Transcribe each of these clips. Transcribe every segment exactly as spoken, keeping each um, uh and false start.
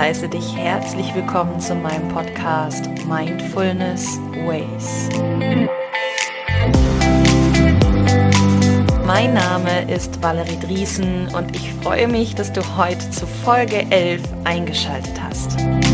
heiße dich herzlich willkommen zu meinem Podcast Mindfulness Ways. Mein Name ist Valerie Driesen und ich freue mich, dass du heute zu Folge elf eingeschaltet hast.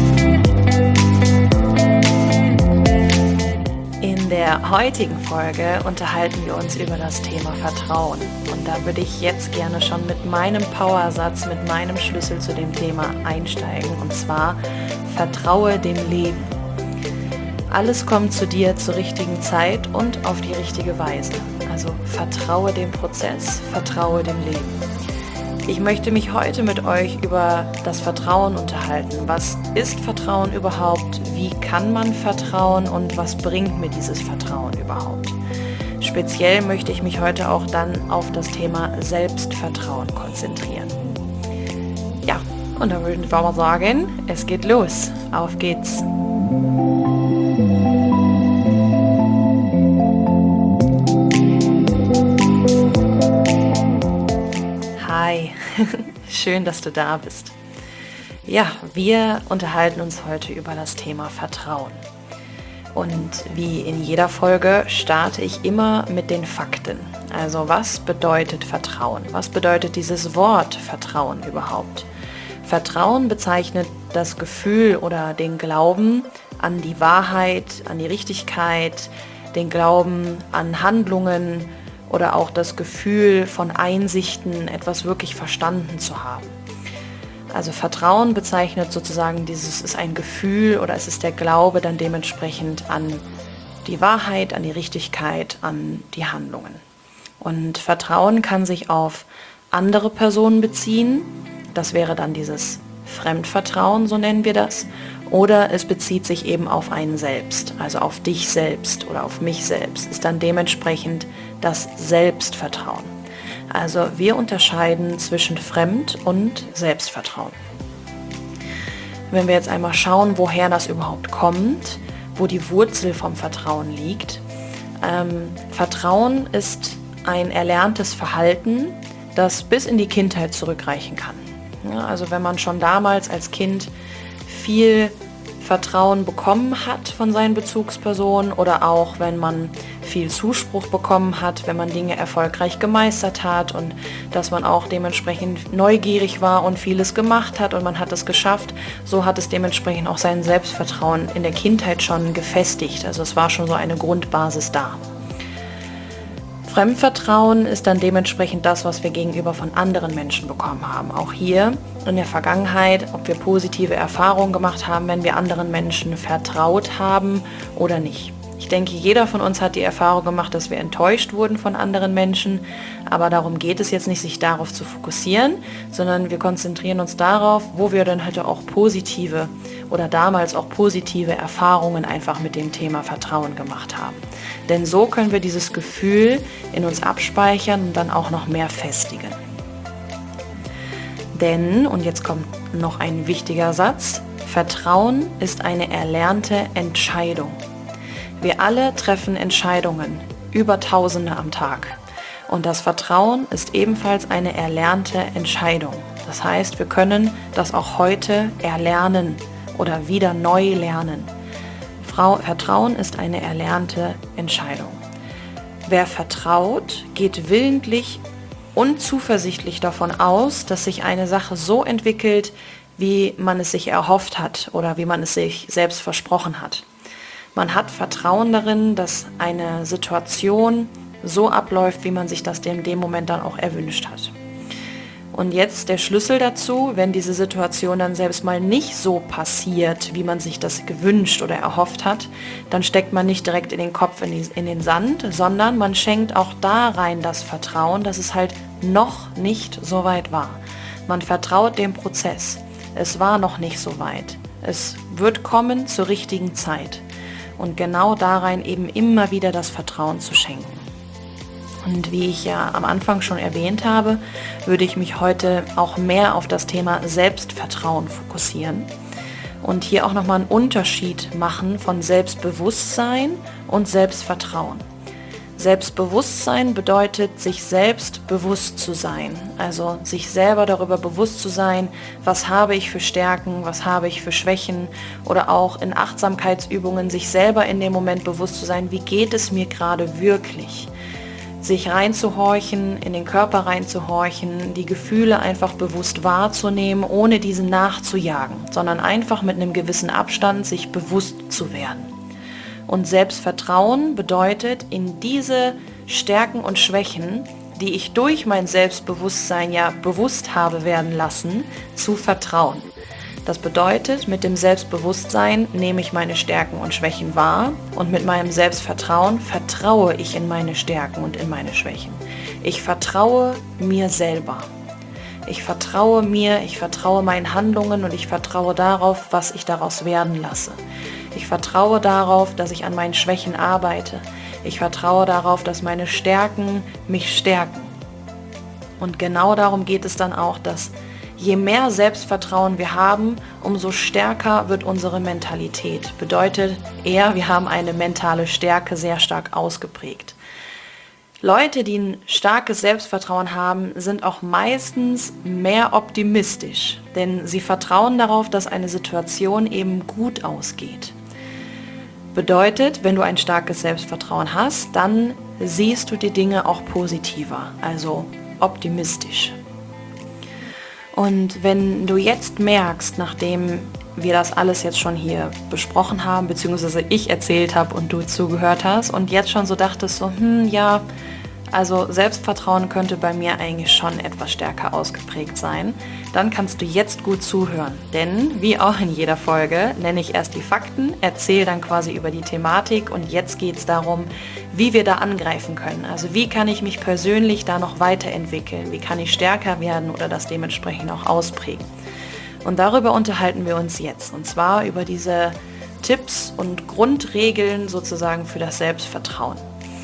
In der heutigen Folge unterhalten wir uns über das Thema Vertrauen. Und da würde ich jetzt gerne schon mit meinem Powersatz, mit meinem Schlüssel zu dem Thema einsteigen. Und zwar, vertraue dem Leben. Alles kommt zu dir zur richtigen Zeit und auf die richtige Weise. Also vertraue dem Prozess, vertraue dem Leben. Ich möchte mich heute mit euch über das Vertrauen unterhalten. Was ist Vertrauen überhaupt? Wie kann man vertrauen und was bringt mir dieses Vertrauen überhaupt? Speziell möchte ich mich heute auch dann auf das Thema Selbstvertrauen konzentrieren. Ja, und dann würde ich mal sagen, es geht los. Auf geht's! Hi, schön, dass du da bist. Ja, wir unterhalten uns heute über das Thema Vertrauen. Und wie in jeder Folge starte ich immer mit den Fakten. Also was bedeutet Vertrauen? Was bedeutet dieses Wort Vertrauen überhaupt? Vertrauen bezeichnet das Gefühl oder den Glauben an die Wahrheit, an die Richtigkeit, den Glauben an Handlungen, oder auch das Gefühl von Einsichten, etwas wirklich verstanden zu haben. Also Vertrauen bezeichnet sozusagen dieses, ist ein Gefühl oder es ist der Glaube dann dementsprechend an die Wahrheit, an die Richtigkeit, an die Handlungen. Und Vertrauen kann sich auf andere Personen beziehen, das wäre dann dieses Fremdvertrauen, so nennen wir das, oder es bezieht sich eben auf einen selbst, also auf dich selbst oder auf mich selbst, ist dann dementsprechend das Selbstvertrauen. Also wir unterscheiden zwischen Fremd- und Selbstvertrauen. Wenn wir jetzt einmal schauen, woher das überhaupt kommt, wo die Wurzel vom Vertrauen liegt. Ähm, Vertrauen ist ein erlerntes Verhalten, das bis in die Kindheit zurückreichen kann. Ja, also wenn man schon damals als Kind viel Vertrauen bekommen hat von seinen Bezugspersonen oder auch wenn man viel Zuspruch bekommen hat, wenn man Dinge erfolgreich gemeistert hat und dass man auch dementsprechend neugierig war und vieles gemacht hat und man hat es geschafft, so hat es dementsprechend auch sein Selbstvertrauen in der Kindheit schon gefestigt. Also es war schon so eine Grundbasis da. Fremdvertrauen ist dann dementsprechend das, was wir gegenüber von anderen Menschen bekommen haben. Auch hier in der Vergangenheit, ob wir positive Erfahrungen gemacht haben, wenn wir anderen Menschen vertraut haben oder nicht. Ich denke, jeder von uns hat die Erfahrung gemacht, dass wir enttäuscht wurden von anderen Menschen, aber darum geht es jetzt nicht, sich darauf zu fokussieren, sondern wir konzentrieren uns darauf, wo wir dann heute auch positive oder damals auch positive Erfahrungen einfach mit dem Thema Vertrauen gemacht haben. Denn so können wir dieses Gefühl in uns abspeichern und dann auch noch mehr festigen. Denn, und jetzt kommt noch ein wichtiger Satz, Vertrauen ist eine erlernte Entscheidung. Wir alle treffen Entscheidungen, über Tausende am Tag. Und das Vertrauen ist ebenfalls eine erlernte Entscheidung. Das heißt, wir können das auch heute erlernen oder wieder neu lernen. Vertrauen ist eine erlernte Entscheidung. Wer vertraut, geht willentlich und zuversichtlich davon aus, dass sich eine Sache so entwickelt, wie man es sich erhofft hat oder wie man es sich selbst versprochen hat. Man hat Vertrauen darin, dass eine Situation so abläuft, wie man sich das in dem Moment dann auch erwünscht hat. Und jetzt der Schlüssel dazu, wenn diese Situation dann selbst mal nicht so passiert, wie man sich das gewünscht oder erhofft hat, dann steckt man nicht direkt in den Kopf in, die, in den Sand, sondern man schenkt auch da rein das Vertrauen, dass es halt noch nicht so weit war. Man vertraut dem Prozess. Es war noch nicht so weit. Es wird kommen zur richtigen Zeit. Und genau da rein eben immer wieder das Vertrauen zu schenken. Und wie ich ja am Anfang schon erwähnt habe, würde ich mich heute auch mehr auf das Thema Selbstvertrauen fokussieren und hier auch nochmal einen Unterschied machen von Selbstbewusstsein und Selbstvertrauen. Selbstbewusstsein bedeutet, sich selbst bewusst zu sein. Also sich selber darüber bewusst zu sein, was habe ich für Stärken, was habe ich für Schwächen oder auch in Achtsamkeitsübungen sich selber in dem Moment bewusst zu sein, wie geht es mir gerade wirklich. Sich reinzuhorchen, in den Körper reinzuhorchen, die Gefühle einfach bewusst wahrzunehmen, ohne diesen nachzujagen, sondern einfach mit einem gewissen Abstand sich bewusst zu werden. Und Selbstvertrauen bedeutet, in diese Stärken und Schwächen, die ich durch mein Selbstbewusstsein ja bewusst habe werden lassen, zu vertrauen. Das bedeutet, mit dem Selbstbewusstsein nehme ich meine Stärken und Schwächen wahr und mit meinem Selbstvertrauen vertraue ich in meine Stärken und in meine Schwächen. Ich vertraue mir selber. Ich vertraue mir, ich vertraue meinen Handlungen und ich vertraue darauf, was ich daraus werden lasse. Ich vertraue darauf, dass ich an meinen Schwächen arbeite. Ich vertraue darauf, dass meine Stärken mich stärken. Und genau darum geht es dann auch, dass je mehr Selbstvertrauen wir haben, umso stärker wird unsere Mentalität. Bedeutet eher, wir haben eine mentale Stärke sehr stark ausgeprägt. Leute, die ein starkes Selbstvertrauen haben, sind auch meistens mehr optimistisch, denn sie vertrauen darauf, dass eine Situation eben gut ausgeht. Bedeutet, wenn du ein starkes Selbstvertrauen hast, dann siehst du die Dinge auch positiver, also optimistisch. Und wenn du jetzt merkst, nachdem wir das alles jetzt schon hier besprochen haben, beziehungsweise ich erzählt habe und du zugehört hast und jetzt schon so dachtest, so, hm, ja, also Selbstvertrauen könnte bei mir eigentlich schon etwas stärker ausgeprägt sein, dann kannst du jetzt gut zuhören. Denn, wie auch in jeder Folge, nenne ich erst die Fakten, erzähle dann quasi über die Thematik und jetzt geht es darum, wie wir da angreifen können. Also wie kann ich mich persönlich da noch weiterentwickeln, wie kann ich stärker werden oder das dementsprechend auch ausprägen. Und darüber unterhalten wir uns jetzt, und zwar über diese Tipps und Grundregeln sozusagen für das Selbstvertrauen.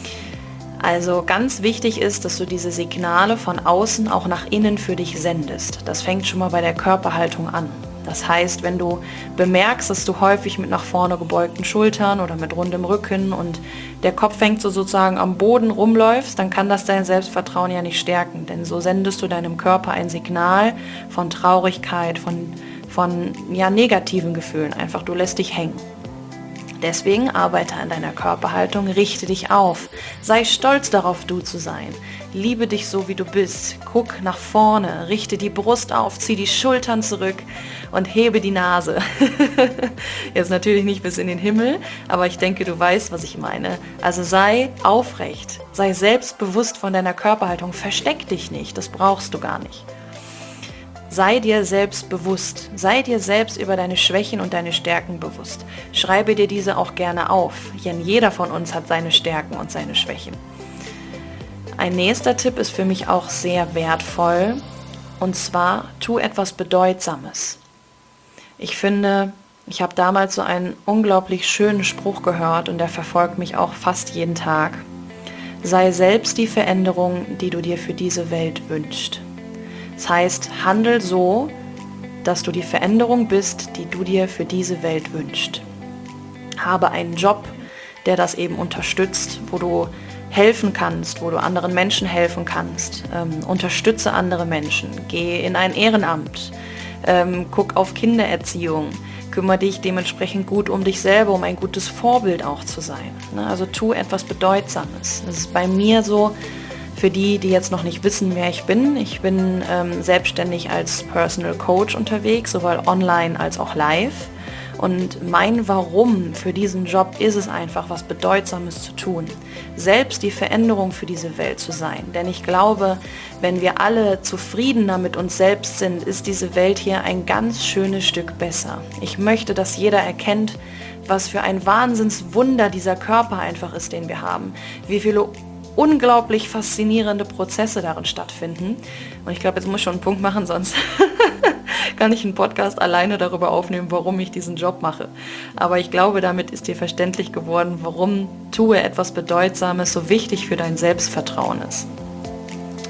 Also ganz wichtig ist, dass du diese Signale von außen auch nach innen für dich sendest. Das fängt schon mal bei der Körperhaltung an. Das heißt, wenn du bemerkst, dass du häufig mit nach vorne gebeugten Schultern oder mit rundem Rücken und der Kopf hängt so sozusagen am Boden rumläufst, dann kann das dein Selbstvertrauen ja nicht stärken. Denn so sendest du deinem Körper ein Signal von Traurigkeit, von, von ja, negativen Gefühlen. Einfach, du lässt dich hängen. Deswegen arbeite an deiner Körperhaltung, richte dich auf. Sei stolz darauf, du zu sein. Liebe dich so, wie du bist. Guck nach vorne, richte die Brust auf, zieh die Schultern zurück und hebe die Nase. Jetzt natürlich nicht bis in den Himmel, aber ich denke, du weißt, was ich meine. Also sei aufrecht, sei selbstbewusst von deiner Körperhaltung. Versteck dich nicht, das brauchst du gar nicht. Sei dir selbst bewusst, sei dir selbst über deine Schwächen und deine Stärken bewusst. Schreibe dir diese auch gerne auf, denn jeder von uns hat seine Stärken und seine Schwächen. Ein nächster Tipp ist für mich auch sehr wertvoll, und zwar, tu etwas Bedeutsames. Ich finde, ich habe damals so einen unglaublich schönen Spruch gehört und der verfolgt mich auch fast jeden Tag. Sei selbst die Veränderung, die du dir für diese Welt wünschst. Das heißt, handel so, dass du die Veränderung bist, die du dir für diese Welt wünschst. Habe einen Job, der das eben unterstützt, wo du helfen kannst, wo du anderen Menschen helfen kannst. Ähm, unterstütze andere Menschen, geh in ein Ehrenamt, ähm, guck auf Kindererziehung, kümmere dich dementsprechend gut um dich selber, um ein gutes Vorbild auch zu sein. Ne? Also tu etwas Bedeutsames. Das ist bei mir so. Für die, die jetzt noch nicht wissen, wer ich bin, ich bin ähm, selbstständig als Personal Coach unterwegs, sowohl online als auch live. Und mein Warum für diesen Job ist es einfach, was Bedeutsames zu tun. Selbst die Veränderung für diese Welt zu sein. Denn ich glaube, wenn wir alle zufriedener mit uns selbst sind, ist diese Welt hier ein ganz schönes Stück besser. Ich möchte, dass jeder erkennt, was für ein Wahnsinnswunder dieser Körper einfach ist, den wir haben. Wie viele unglaublich faszinierende Prozesse darin stattfinden. Und ich glaube, jetzt muss ich schon einen Punkt machen, sonst kann ich einen Podcast alleine darüber aufnehmen, warum ich diesen Job mache. Aber ich glaube, damit ist dir verständlich geworden, warum tue etwas Bedeutsames so wichtig für dein Selbstvertrauen ist.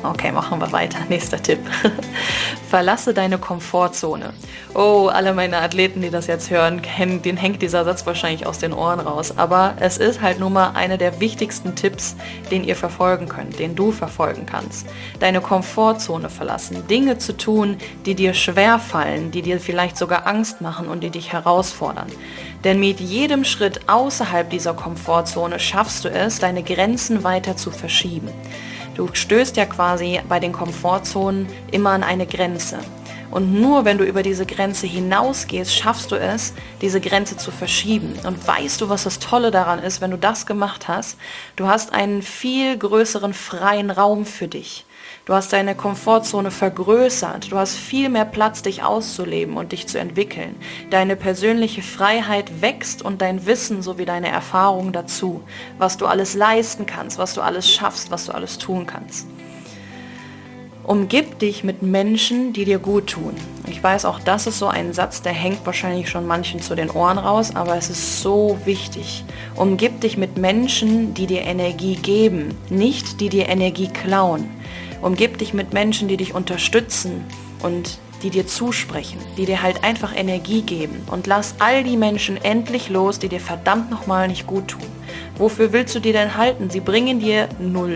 Okay, machen wir weiter. Nächster Tipp. Verlasse deine Komfortzone. Oh, alle meine Athleten, die das jetzt hören, kennen, denen hängt dieser Satz wahrscheinlich aus den Ohren raus. Aber es ist halt nun mal einer der wichtigsten Tipps, den ihr verfolgen könnt, den du verfolgen kannst. Deine Komfortzone verlassen. Dinge zu tun, die dir schwer fallen, die dir vielleicht sogar Angst machen und die dich herausfordern. Denn mit jedem Schritt außerhalb dieser Komfortzone schaffst du es, deine Grenzen weiter zu verschieben. Du stößt ja quasi bei den Komfortzonen immer an eine Grenze. Und nur wenn du über diese Grenze hinausgehst, schaffst du es, diese Grenze zu verschieben. Und weißt du, was das Tolle daran ist, wenn du das gemacht hast? Du hast einen viel größeren freien Raum für dich. Du hast deine Komfortzone vergrößert. Du hast viel mehr Platz, dich auszuleben und dich zu entwickeln. Deine persönliche Freiheit wächst und dein Wissen sowie deine Erfahrung dazu. Was du alles leisten kannst, was du alles schaffst, was du alles tun kannst. Umgib dich mit Menschen, die dir gut tun. Ich weiß, auch das ist so ein Satz, der hängt wahrscheinlich schon manchen zu den Ohren raus, aber es ist so wichtig. Umgib dich mit Menschen, die dir Energie geben, nicht die dir Energie klauen. Umgib dich mit Menschen, die dich unterstützen und die dir zusprechen, die dir halt einfach Energie geben. Und lass all die Menschen endlich los, die dir verdammt nochmal nicht gut tun. Wofür willst du die denn halten? Sie bringen dir null.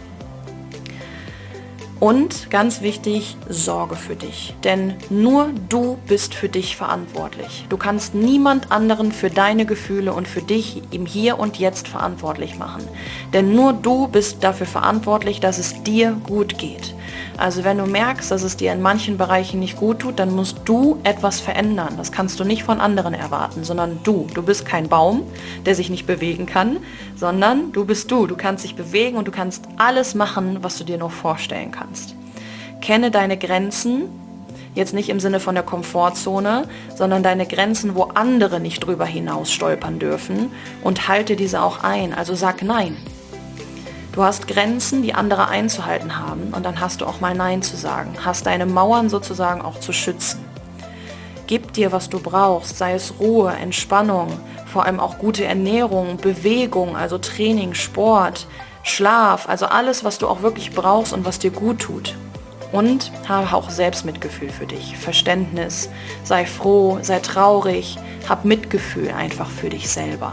Und ganz wichtig, sorge für dich. Denn nur du bist für dich verantwortlich. Du kannst niemand anderen für deine Gefühle und für dich im Hier und Jetzt verantwortlich machen. Denn nur du bist dafür verantwortlich, dass es dir gut geht. Also wenn du merkst, dass es dir in manchen Bereichen nicht gut tut, dann musst du etwas verändern. Das kannst du nicht von anderen erwarten, sondern du. Du bist kein Baum, der sich nicht bewegen kann, sondern du bist du. Du kannst dich bewegen und du kannst alles machen, was du dir nur vorstellen kannst. Kenne deine Grenzen, jetzt nicht im Sinne von der Komfortzone, sondern deine Grenzen, wo andere nicht drüber hinaus stolpern dürfen, und halte diese auch ein. Also sag Nein. Du hast Grenzen, die andere einzuhalten haben, und dann hast du auch mal Nein zu sagen. Hast deine Mauern sozusagen auch zu schützen. Gib dir, was du brauchst, sei es Ruhe, Entspannung, vor allem auch gute Ernährung, Bewegung, also Training, Sport, Schlaf, also alles, was du auch wirklich brauchst und was dir gut tut. Und habe auch Selbstmitgefühl für dich, Verständnis, sei froh, sei traurig, hab Mitgefühl einfach für dich selber.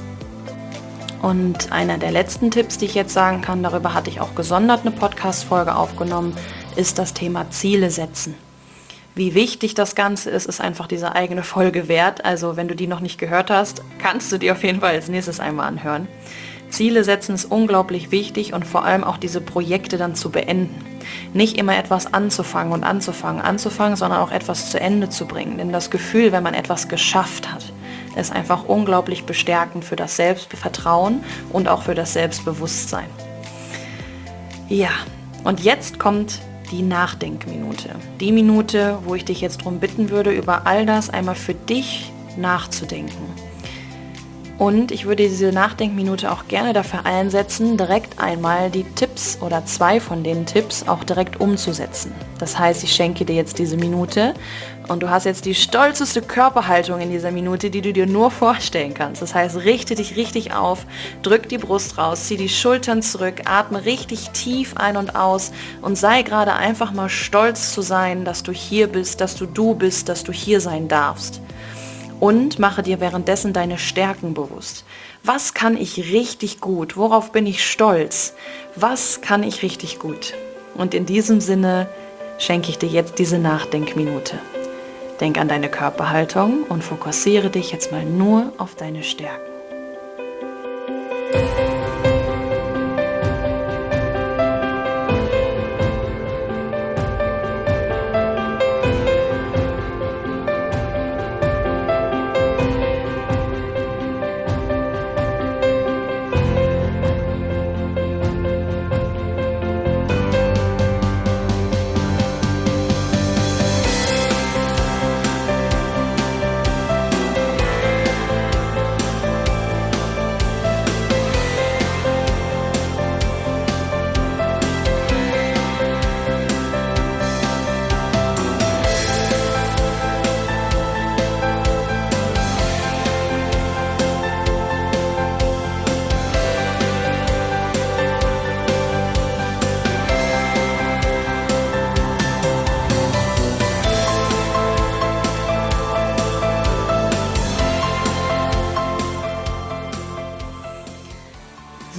Und einer der letzten Tipps, die ich jetzt sagen kann, darüber hatte ich auch gesondert eine Podcast-Folge aufgenommen, ist das Thema Ziele setzen. Wie wichtig das Ganze ist, ist einfach diese eigene Folge wert. Also wenn du die noch nicht gehört hast, kannst du die auf jeden Fall als nächstes einmal anhören. Ziele setzen ist unglaublich wichtig und vor allem auch diese Projekte dann zu beenden. Nicht immer etwas anzufangen und anzufangen, anzufangen, sondern auch etwas zu Ende zu bringen. Denn das Gefühl, wenn man etwas geschafft hat, ist einfach unglaublich bestärkend für das Selbstvertrauen und auch für das Selbstbewusstsein. Ja, und jetzt kommt die Nachdenkminute. Die Minute, wo ich dich jetzt darum bitten würde, über all das einmal für dich nachzudenken. Und ich würde diese Nachdenkminute auch gerne dafür einsetzen, direkt einmal die Tipps oder zwei von den Tipps auch direkt umzusetzen. Das heißt, ich schenke dir jetzt diese Minute und du hast jetzt die stolzeste Körperhaltung in dieser Minute, die du dir nur vorstellen kannst. Das heißt, richte dich richtig auf, drück die Brust raus, zieh die Schultern zurück, atme richtig tief ein und aus und sei gerade einfach mal stolz zu sein, dass du hier bist, dass du du bist, dass du hier sein darfst. Und mache dir währenddessen deine Stärken bewusst. Was kann ich richtig gut? Worauf bin ich stolz? Was kann ich richtig gut? Und in diesem Sinne schenke ich dir jetzt diese Nachdenkminute. Denk an deine Körperhaltung und fokussiere dich jetzt mal nur auf deine Stärken.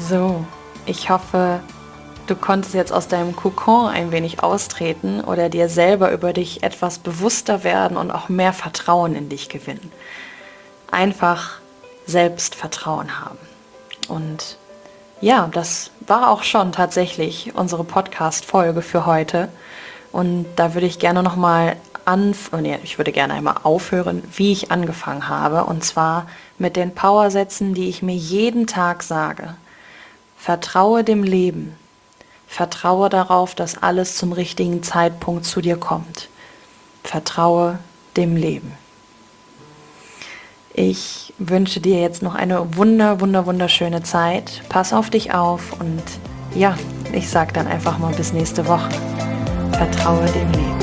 So, ich hoffe, du konntest jetzt aus deinem Kokon ein wenig austreten oder dir selber über dich etwas bewusster werden und auch mehr Vertrauen in dich gewinnen. Einfach Selbstvertrauen haben. Und ja, das war auch schon tatsächlich unsere Podcast-Folge für heute. Und da würde ich gerne nochmal anf- oh nee, ich würde gerne einmal aufhören, wie ich angefangen habe. Und zwar mit den Powersätzen, die ich mir jeden Tag sage. Vertraue dem Leben. Vertraue darauf, dass alles zum richtigen Zeitpunkt zu dir kommt. Vertraue dem Leben. Ich wünsche dir jetzt noch eine wunder, wunder, wunderschöne Zeit. Pass auf dich auf und ja, ich sag dann einfach mal bis nächste Woche. Vertraue dem Leben.